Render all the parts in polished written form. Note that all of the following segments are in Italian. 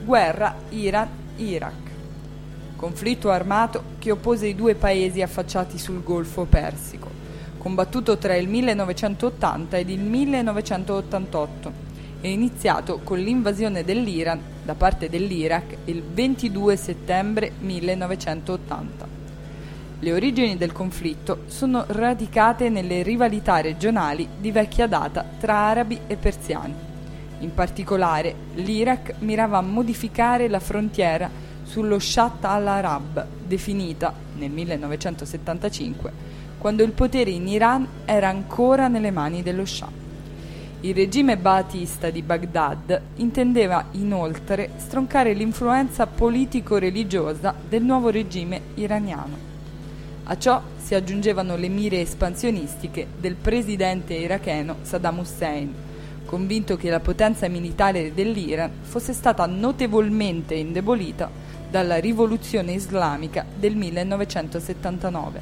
Guerra Iran-Iraq. Conflitto armato che oppose i due paesi affacciati sul Golfo Persico, combattuto tra il 1980 ed il 1988 e iniziato con l'invasione dell'Iran da parte dell'Iraq il 22 settembre 1980. Le origini del conflitto sono radicate nelle rivalità regionali di vecchia data tra arabi e persiani. In particolare, l'Iraq mirava a modificare la frontiera sullo Shatt al-Arab, definita nel 1975, quando il potere in Iran era ancora nelle mani dello Shah. Il regime ba'athista di Baghdad intendeva inoltre stroncare l'influenza politico-religiosa del nuovo regime iraniano. A ciò si aggiungevano le mire espansionistiche del presidente iracheno Saddam Hussein, convinto che la potenza militare dell'Iran fosse stata notevolmente indebolita dalla rivoluzione islamica del 1979.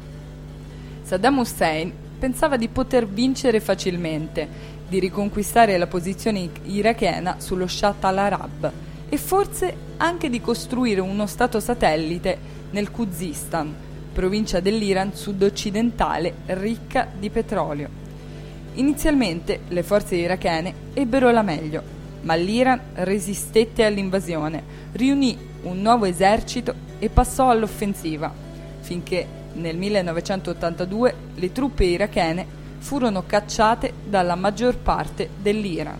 Saddam Hussein pensava di poter vincere facilmente, di riconquistare la posizione irachena sullo Shatt al-Arab e forse anche di costruire uno stato satellite nel Khuzistan, provincia dell'Iran sud-occidentale ricca di petrolio. Inizialmente le forze irachene ebbero la meglio, ma l'Iran resistette all'invasione, riunì un nuovo esercito e passò all'offensiva, finché nel 1982 le truppe irachene furono cacciate dalla maggior parte dell'Iran.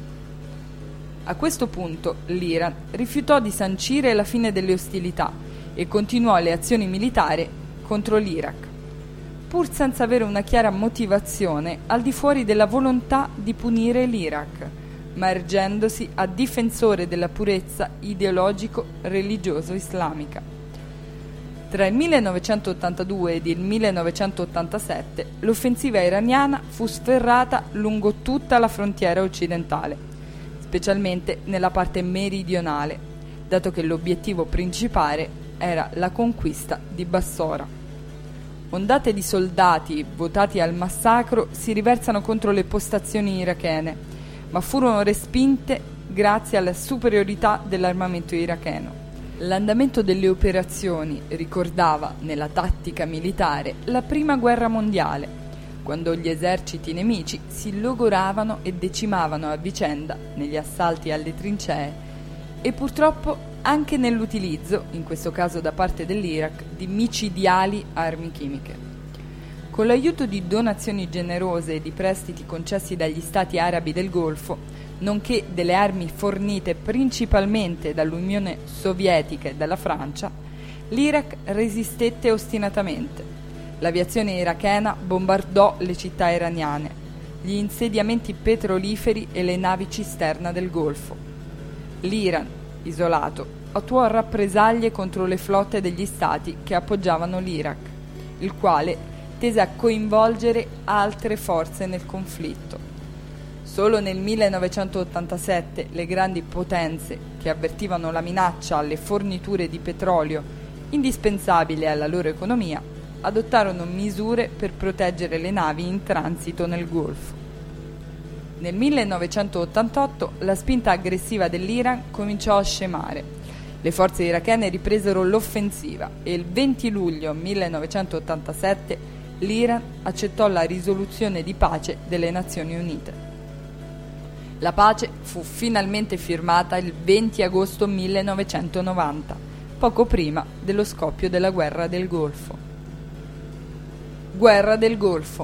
A questo punto l'Iran rifiutò di sancire la fine delle ostilità e continuò le azioni militari contro l'Iraq, pur senza avere una chiara motivazione al di fuori della volontà di punire l'Iraq, ma ergendosi a difensore della purezza ideologico-religioso islamica. Tra il 1982 ed il 1987 l'offensiva iraniana fu sferrata lungo tutta la frontiera occidentale, specialmente nella parte meridionale, dato che l'obiettivo principale era la conquista di Bassora. Ondate di soldati votati al massacro si riversano contro le postazioni irachene, ma furono respinte grazie alla superiorità dell'armamento iracheno. L'andamento delle operazioni ricordava, nella tattica militare, la Prima Guerra Mondiale, quando gli eserciti nemici si logoravano e decimavano a vicenda negli assalti alle trincee e purtroppo anche nell'utilizzo, in questo caso da parte dell'Iraq, di micidiali armi chimiche. Con l'aiuto di donazioni generose e di prestiti concessi dagli stati arabi del Golfo, nonché delle armi fornite principalmente dall'Unione Sovietica e dalla Francia, l'Iraq resistette ostinatamente. L'aviazione irachena bombardò le città iraniane, gli insediamenti petroliferi e le navi cisterna del Golfo. L'Iran, isolato, attuò rappresaglie contro le flotte degli stati che appoggiavano l'Iraq, il quale tese a coinvolgere altre forze nel conflitto. Solo nel 1987 le grandi potenze, che avvertivano la minaccia alle forniture di petrolio indispensabili alla loro economia, adottarono misure per proteggere le navi in transito nel Golfo. Nel 1988 la spinta aggressiva dell'Iran cominciò a scemare. Le forze irachene ripresero l'offensiva e il 20 luglio 1987 l'Iran accettò la risoluzione di pace delle Nazioni Unite. La pace fu finalmente firmata il 20 agosto 1990, poco prima dello scoppio della Guerra del Golfo. Guerra del Golfo.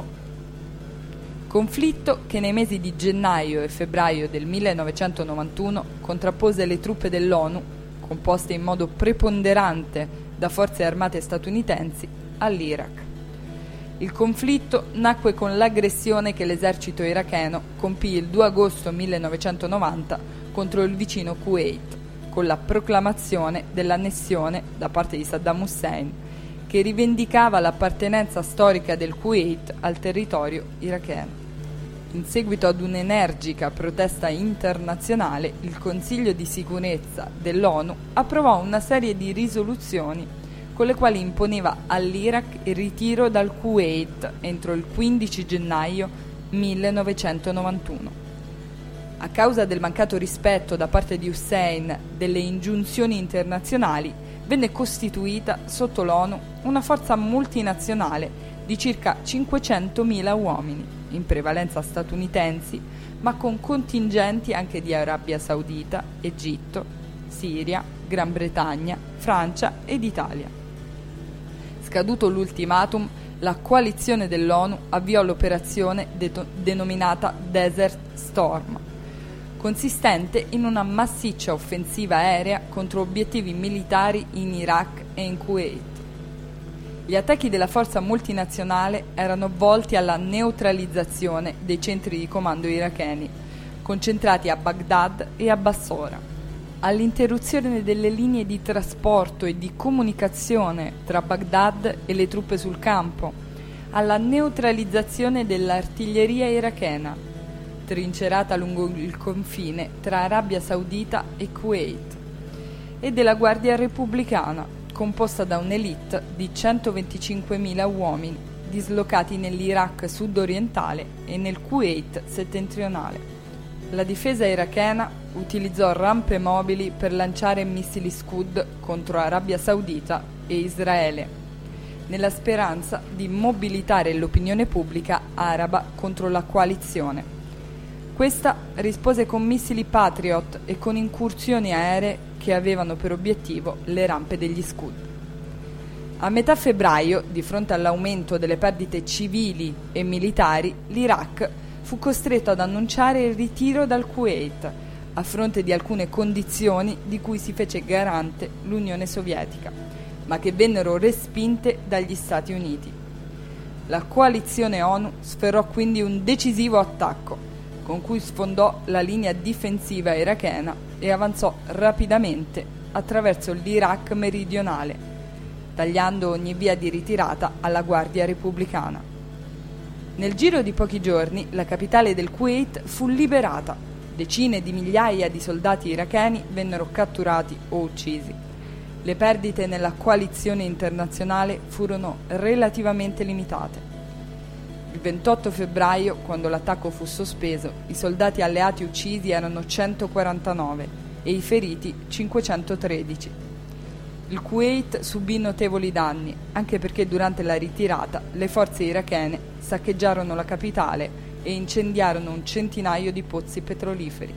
Conflitto che nei mesi di gennaio e febbraio del 1991 contrappose le truppe dell'ONU, composte in modo preponderante da forze armate statunitensi, all'Iraq. Il conflitto nacque con l'aggressione che l'esercito iracheno compì il 2 agosto 1990 contro il vicino Kuwait, con la proclamazione dell'annessione da parte di Saddam Hussein, che rivendicava l'appartenenza storica del Kuwait al territorio iracheno. In seguito ad un'energica protesta internazionale, il Consiglio di sicurezza dell'ONU approvò una serie di risoluzioni con le quali imponeva all'Iraq il ritiro dal Kuwait entro il 15 gennaio 1991. A causa del mancato rispetto da parte di Hussein delle ingiunzioni internazionali, venne costituita sotto l'ONU una forza multinazionale di circa 500.000 uomini, in prevalenza statunitensi, ma con contingenti anche di Arabia Saudita, Egitto, Siria, Gran Bretagna, Francia ed Italia. Scaduto l'ultimatum, la coalizione dell'ONU avviò l'operazione denominata Desert Storm, consistente in una massiccia offensiva aerea contro obiettivi militari in Iraq e in Kuwait. Gli attacchi della forza multinazionale erano volti alla neutralizzazione dei centri di comando iracheni, concentrati a Baghdad e a Bassora, all'interruzione delle linee di trasporto e di comunicazione tra Baghdad e le truppe sul campo, alla neutralizzazione dell'artiglieria irachena, trincerata lungo il confine tra Arabia Saudita e Kuwait, e della Guardia Repubblicana, composta da un'elite di 125.000 uomini dislocati nell'Iraq sud-orientale e nel Kuwait settentrionale. La difesa irachena utilizzò rampe mobili per lanciare missili Scud contro Arabia Saudita e Israele, nella speranza di mobilitare l'opinione pubblica araba contro la coalizione. Questa rispose con missili Patriot e con incursioni aeree che avevano per obiettivo le rampe degli Scud. A metà febbraio, di fronte all'aumento delle perdite civili e militari, l'Iraq fu costretto ad annunciare il ritiro dal Kuwait, a fronte di alcune condizioni di cui si fece garante l'Unione Sovietica, ma che vennero respinte dagli Stati Uniti. La coalizione ONU sferrò quindi un decisivo attacco, con cui sfondò la linea difensiva irachena e avanzò rapidamente attraverso l'Iraq meridionale, tagliando ogni via di ritirata alla Guardia Repubblicana. Nel giro di pochi giorni la capitale del Kuwait fu liberata. Decine di migliaia di soldati iracheni vennero catturati o uccisi. Le perdite nella coalizione internazionale furono relativamente limitate. Il 28 febbraio, quando l'attacco fu sospeso, i soldati alleati uccisi erano 149 e i feriti 513. Il Kuwait subì notevoli danni, anche perché durante la ritirata le forze irachene saccheggiarono la capitale e incendiarono un centinaio di pozzi petroliferi.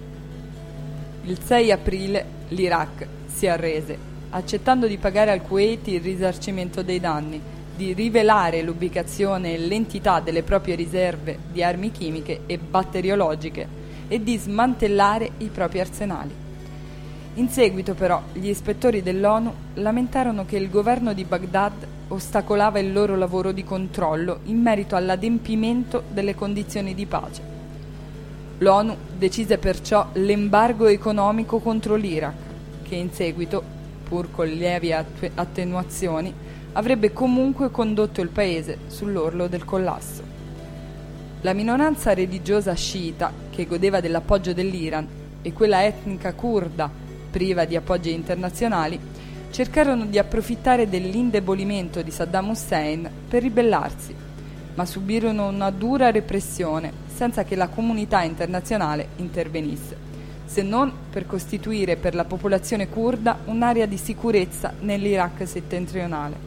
Il 6 aprile l'Iraq si arrese, accettando di pagare al Kuwait il risarcimento dei danni, di rivelare l'ubicazione e l'entità delle proprie riserve di armi chimiche e batteriologiche e di smantellare i propri arsenali. In seguito però gli ispettori dell'ONU lamentarono che il governo di Baghdad ostacolava il loro lavoro di controllo in merito all'adempimento delle condizioni di pace. L'ONU decise perciò l'embargo economico contro l'Iraq, che in seguito, pur con lievi attenuazioni, avrebbe comunque condotto il paese sull'orlo del collasso. La minoranza religiosa sciita, che godeva dell'appoggio dell'Iran, e quella etnica curda, priva di appoggi internazionali, cercarono di approfittare dell'indebolimento di Saddam Hussein per ribellarsi, ma subirono una dura repressione senza che la comunità internazionale intervenisse, se non per costituire per la popolazione curda un'area di sicurezza nell'Iraq settentrionale.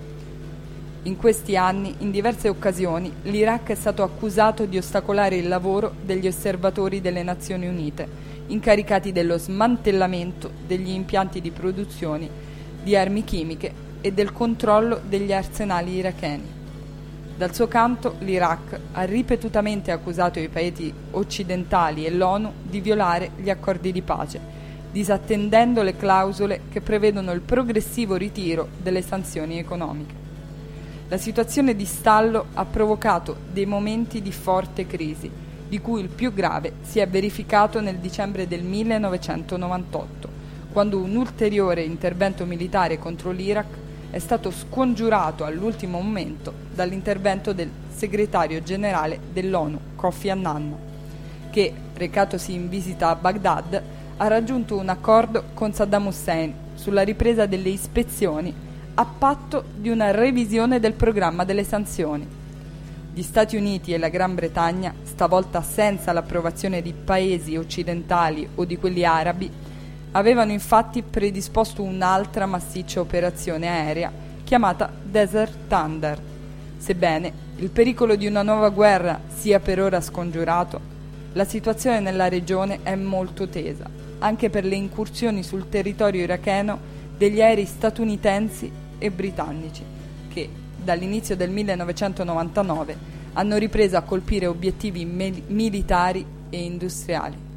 In questi anni, in diverse occasioni, l'Iraq è stato accusato di ostacolare il lavoro degli osservatori delle Nazioni Unite, incaricati dello smantellamento degli impianti di produzione di armi chimiche e del controllo degli arsenali iracheni. Dal suo canto, l'Iraq ha ripetutamente accusato i paesi occidentali e l'ONU di violare gli accordi di pace, disattendendo le clausole che prevedono il progressivo ritiro delle sanzioni economiche. La situazione di stallo ha provocato dei momenti di forte crisi, di cui il più grave si è verificato nel dicembre del 1998, quando un ulteriore intervento militare contro l'Iraq è stato scongiurato all'ultimo momento dall'intervento del segretario generale dell'ONU, Kofi Annan, che, recatosi in visita a Baghdad, ha raggiunto un accordo con Saddam Hussein sulla ripresa delle ispezioni a patto di una revisione del programma delle sanzioni. Gli Stati Uniti e la Gran Bretagna, stavolta senza l'approvazione di paesi occidentali o di quelli arabi, avevano infatti predisposto un'altra massiccia operazione aerea chiamata Desert Thunder. Sebbene il pericolo di una nuova guerra sia per ora scongiurato, la situazione nella regione è molto tesa, anche per le incursioni sul territorio iracheno degli aerei statunitensi e britannici, che dall'inizio del 1999 hanno ripreso a colpire obiettivi militari e industriali.